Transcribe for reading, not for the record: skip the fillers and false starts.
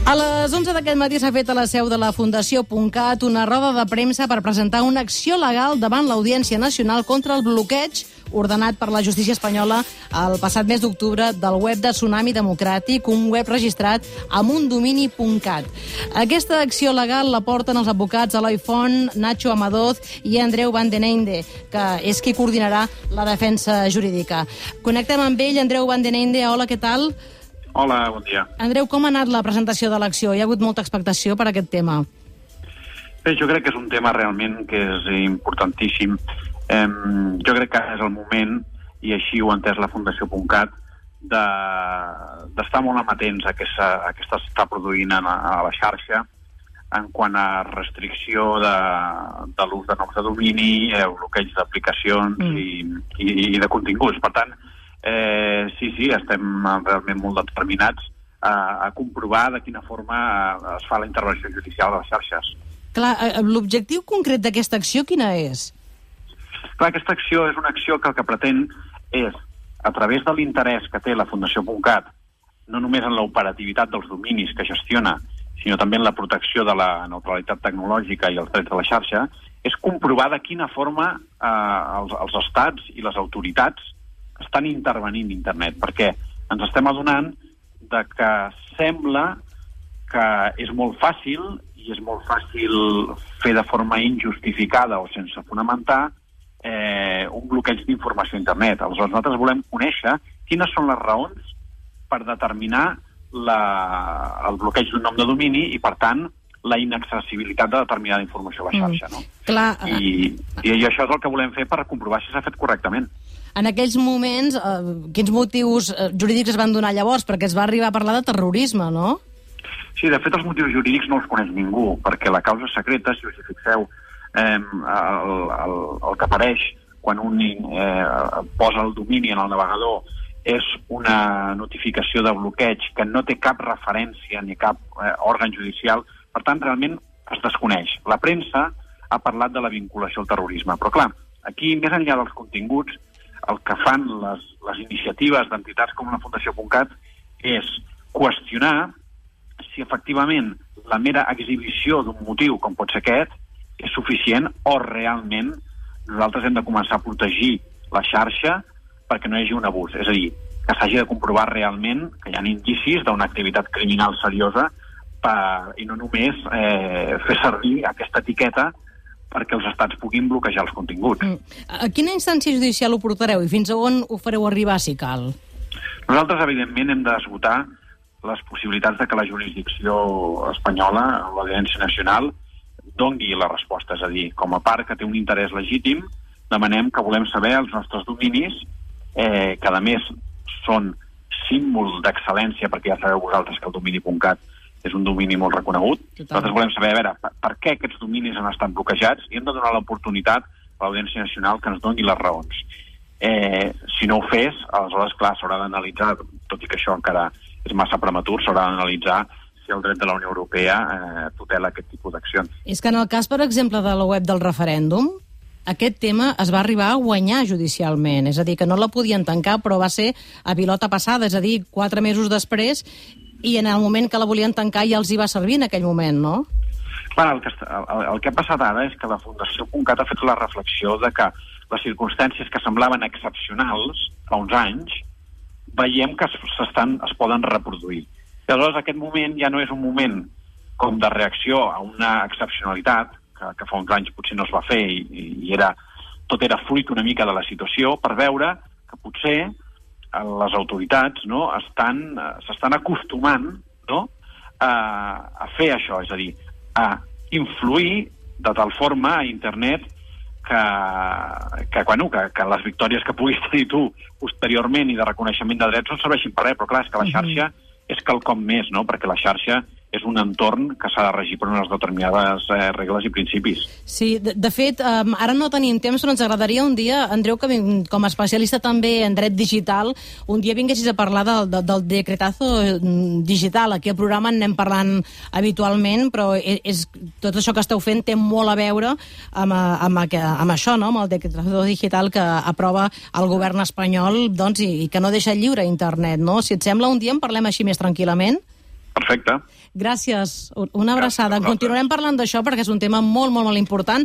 A les 11 d'aquest matí s'ha fet a la seu de la Fundació.cat una roda de premsa per presentar una acció legal davant l'Audiència Nacional contra el bloqueig ordenat per la justícia espanyola el passat mes d'octubre del web de Tsunami Democràtic, un web registrat amb un domini.cat. Aquesta acció legal la porten els advocats Eloi Font, Nacho Amadoz i Andreu Van den Einde, que és qui coordinarà la defensa jurídica. Connectem amb ell. Andreu Van den Einde, hola, què tal? Hola, bon dia. Andreu, com ha anat la presentació de l'acció? Hi ha hagut molta expectació per aquest tema. Bé, jo crec que és un tema realment que és importantíssim. Jo crec que és el moment, i així ho ha entès la Fundació.cat, d'estar molt amatents a què s'està produint a la xarxa en quant a restricció de l'ús de noms de domini, bloqueig d'aplicacions i de continguts. Per tant, sí, estem realment molt determinats a comprovar de quina forma es fa la intervenció judicial a les xarxes. Clar, l'objectiu concret d'aquesta acció quina és? Clar, aquesta acció és una acció que el que pretén és, a través de l'interès que té la Fundació.cat, no només en l'operativitat dels dominis que gestiona, sinó també en la protecció de la neutralitat tecnològica i els drets de la xarxa, és comprovar de quina forma els estats i les autoritats estan intervenint internet, perquè ens estem adonant de que sembla que és molt fàcil fer de forma injustificada o sense fonamentar un bloqueig d'informació a internet. Aleshores, nosaltres volem conèixer quines són les raons per determinar el bloqueig d'un nom de domini i, per tant, la inaccessibilitat de determinada informació a la xarxa. No? Clar. I això és el que volem fer per comprovar si s'ha fet correctament. En aquells moments, quins motius jurídics es van donar llavors? Perquè es va arribar a parlar de terrorisme, no? Sí, de fet, els motius jurídics no els coneix ningú, perquè la causa secreta, si us hi fixeu, el que apareix quan un posa el domini en el navegador és una notificació de bloqueig que no té cap referència ni cap òrgan judicial. Per tant, realment es desconeix. La premsa ha parlat de la vinculació al terrorisme. Però, clar, aquí, més enllà dels continguts, el que fan les iniciatives d'entitats com la Fundació.cat és qüestionar si efectivament la mera exhibició d'un motiu, com pot ser aquest, és suficient o realment nosaltres hem de començar a protegir la xarxa perquè no hi hagi un abús. És a dir, que s'hagi de comprovar realment que hi ha indicis d'una activitat criminal seriosa i no només fer servir aquesta etiqueta perquè els estats puguin bloquejar els continguts. A quina instància judicial ho portareu i fins a on ho fareu arribar, si cal? Nosaltres, evidentment, hem d'esgotar les possibilitats de que la jurisdicció espanyola, l'Audiència Nacional, doni la resposta. És a dir, com a part que té un interès legítim, demanem que volem saber els nostres dominis, que a més són símbol d'excel·lència, perquè ja sabeu vosaltres que el domini.cat és un domini molt reconegut. Nosaltres volem saber, a veure, per què aquests dominis han estat bloquejats i hem de donar l'oportunitat a l'Audiència Nacional que ens doni les raons. Si no ho fes, aleshores, clar, s'haurà d'analitzar, tot i que això encara és massa prematur, s'haurà d'analitzar si el dret de la Unió Europea tutela aquest tipus d'accions. És que en el cas, per exemple, de la web del referèndum, aquest tema es va arribar a guanyar judicialment, és a dir, que no la podien tancar, però va ser a pilota passada, és a dir, 4 mesos després, i en el moment que la volien tancar ja els hi va servir en aquell moment, no? Clar, el que ha passat ara és que la Fundació.cat ha fet la reflexió de que les circumstàncies que semblaven excepcionals fa uns anys, veiem que es poden reproduir. I aleshores aquest moment ja no és un moment com de reacció a una excepcionalitat, que fa uns anys potser no es va fer i tot era fruit una mica de la situació, per veure que potser les autoritats s'estan acostumant a fer això, és a dir, a influir de tal forma a internet que les victòries que puguis tenir tu posteriorment i de reconeixement de drets no serveixin per res, però clar, és que la xarxa és quelcom més, no? Perquè la xarxa és un entorn que s'ha de regir per unes determinades regles i principis. Sí, de fet, ara no tenim temps, però ens agradaria un dia, Andreu, que com a especialista també en dret digital, un dia vinguessis a parlar del decretazo digital. Aquí al programa en anem parlant habitualment, però tot això que esteu fent té molt a veure amb això, no? Amb el decretazo digital que aprova el govern espanyol i que no deixa lliure internet, no? Si et sembla, un dia en parlem així més tranquil·lament? Perfecte. Gràcies. Una abraçada. Continuarem parlant d'això perquè és un tema molt, molt, molt important.